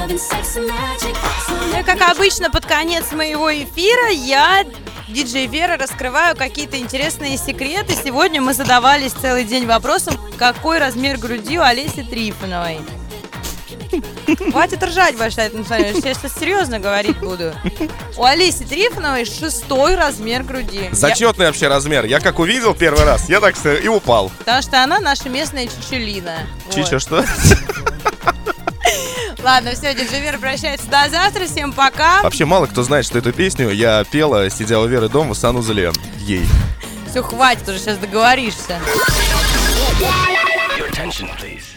Ну и как обычно, под конец моего эфира я, диджей Вера, раскрываю какие-то интересные секреты. Сегодня мы задавались целый день вопросом, какой размер груди у Олеси Трифоновой. Хватит ржать, Большая Национальная, я сейчас серьезно говорить буду. У Олеси Трифоновой 6-й размер груди. Зачетный вообще размер. Я как увидел первый раз, я так и упал. Потому что она наша местная чичулина. Чича Вот. что? Ладно, все, диджей Вера прощается до завтра. Всем пока. Вообще мало кто знает, что эту песню я пела, сидя у Веры дома в санузле ей. Все, хватит, уже сейчас договоришься. Your attention, please.